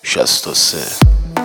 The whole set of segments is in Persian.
63.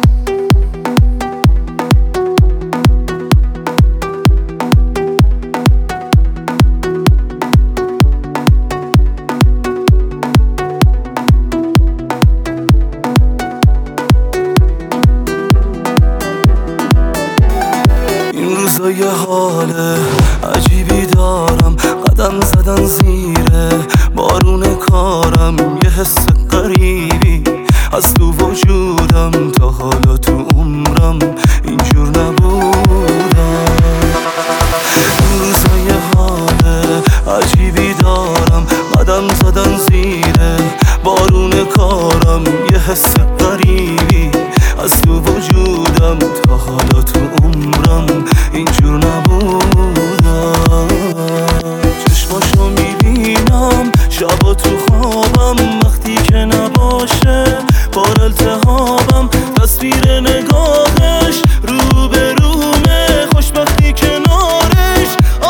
این روزا یه حال عجیبی دارم، قدم زدن زیر بارون کارم، یه حس غریبی از تو وجودم، تا حالا تو عمرم اینجور نبودم. این روزا یه حال عجیبی دارم، قدم زدن زیر بارون کارم، یه حس غریبی از تو وجودم، تا حالا تو عمرم اینجور نبودم. چشماشو میبینم شبا تو خوابم، وقتی که نباشه بار التهابم، تصویر نگاهش رو به رومه، خوشبختی کنارش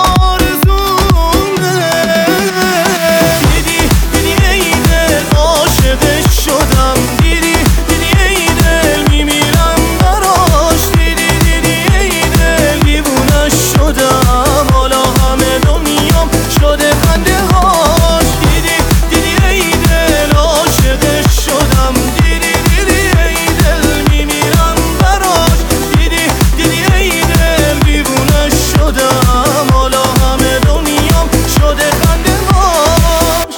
آرزومه. دیدی ای دل عاشقش شدم، دیدی ای دل میمیرم براش، دیدی ای دل دیوونش شدم، حالا همه دنیام شده خنده هاش. دیدی ای دل عاشقش شدم، دیدی ای دل میمیرم براش، دیدی ای دل دیوونش شدم، حالا همه دنیام شده خنده هاش.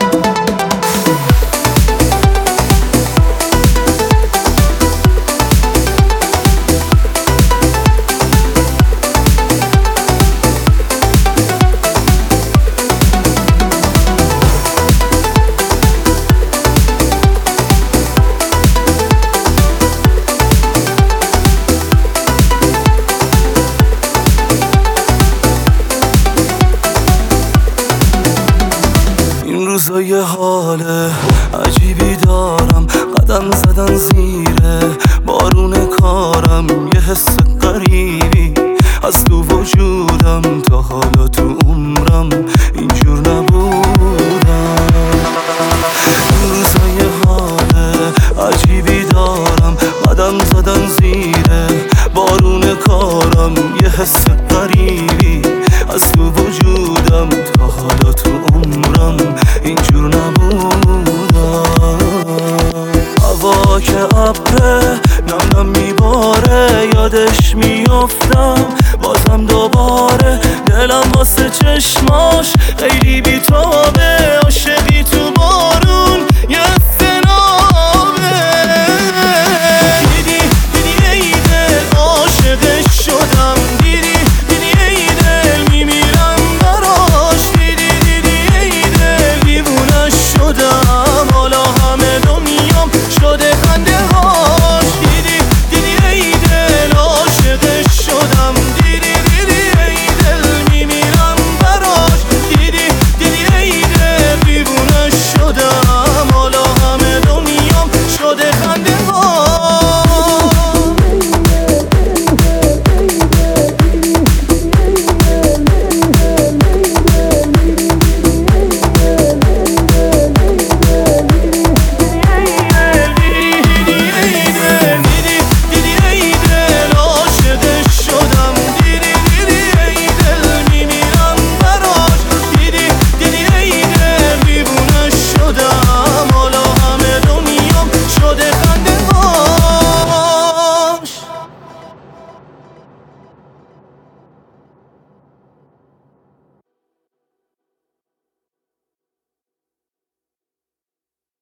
این روزا یه حال عجیبی دارم، قدم زدن زیر بارون کارم، یه حس غریبی از تو وجودم، تا حالا تو عمرم اینجور نبودم. این روزا یه حال عجیبی دارم، قدم زدن زیر بارون کارم، یه حس غریبی از تو وجودم، تا حالا تو عمرم اینجور نبودم. هوا که ابره نم میباره، یادش میافتم بازم دوباره، دلم واسه چشماش خیلی بیتابه.